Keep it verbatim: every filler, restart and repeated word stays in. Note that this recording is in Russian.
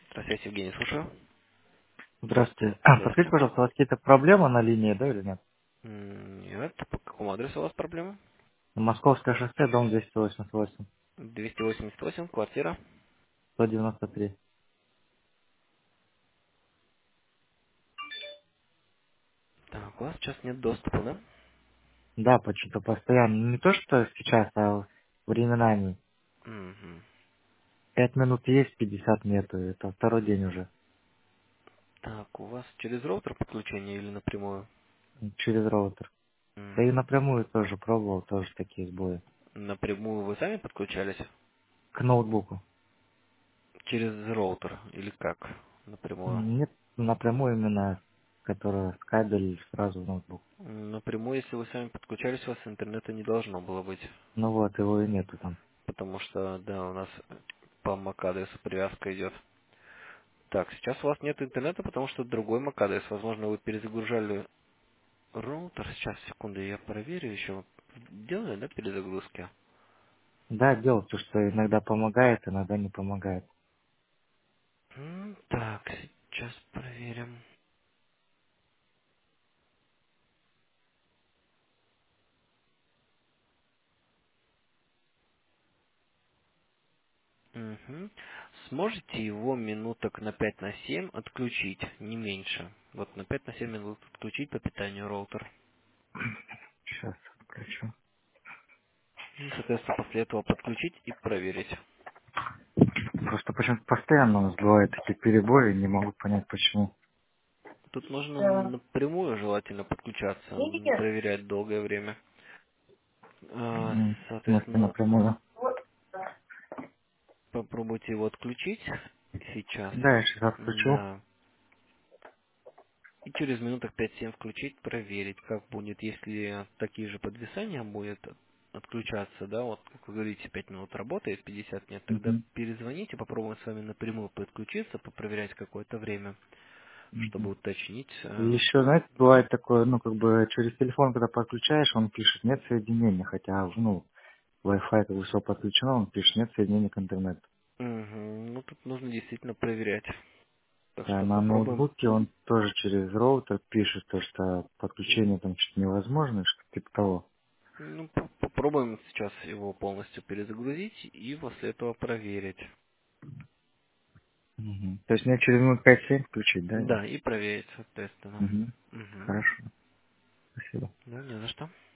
Здравствуйте, Евгений, слушаю. Здравствуйте. А, подскажите, Здравствуйте. пожалуйста, у вас какие-то проблемы на линии, да, или нет? М, Нет, по какому адресу у вас проблема? Московское шоссе, дом двести восемьдесят восемь, двести восемьдесят восемь, квартира. сто девяносто три. Так, у вас сейчас нет доступа, да? Да, почему-то постоянно. Не то, что сейчас, а временами. Мгм. Пять минут есть, пятьдесят нету. Это второй день уже. Так, у вас через роутер подключение или напрямую? Через роутер. Да и Мгм. напрямую тоже пробовал, тоже такие сбои. Напрямую вы сами подключались? К ноутбуку. Через роутер или как? Напрямую. Нет, напрямую именно, которая с кабель сразу в ноутбук. М, Напрямую, если вы сами подключались, у вас интернета не должно было быть. Ну вот, его и нету там. Потому что, да, у нас по MAC-адресу привязка идет. Так, сейчас у вас нет интернета, потому что другой MAC-адрес. Возможно, вы перезагружали роутер. Сейчас, секунду, я проверю еще. Делали, да, перезагрузки? Да, дело то, что иногда помогает, иногда не помогает. М, Так, сейчас проверим. Мгм. Сможете его минуток на пять на семь отключить, не меньше. Вот на пять на семь минут отключить по питанию роутер. Сейчас включу. И, соответственно, после этого подключить и проверить. Просто почему-то постоянно у нас бывают такие перебои, не могу понять почему. Тут нужно напрямую желательно подключаться, не проверять долгое время. А, М, В смысле Соответственно, напрямую. попробуйте его отключить сейчас. Да, я сейчас отключу. Да. И через минуток пять-семь включить, проверить, как будет, если такие же подвисания будет отключаться, да, вот, как вы говорите, пять минут работает, пятьдесят нет, тогда Мгм, перезвоните, попробуем с вами напрямую подключиться, попроверять какое-то время, чтобы мгм. уточнить. И э, еще, знаете, бывает такое, ну, как бы через телефон, когда подключаешь, он пишет, нет соединения, хотя, ну, Wi-Fi, как бы все подключено, он пишет, нет соединения к интернету. мгм, ну, тут нужно действительно проверять. Так Да, что на попробуем, ноутбуке он тоже через роутер пишет, то, что подключение там что-то невозможно, что-то типа того. ну, по- попробуем сейчас его полностью перезагрузить и после этого проверить. Мгм. То есть мне через минут пять-семь включить, да? Да, и проверить, соответственно. Угу. Угу. Хорошо, спасибо. Да, не за что.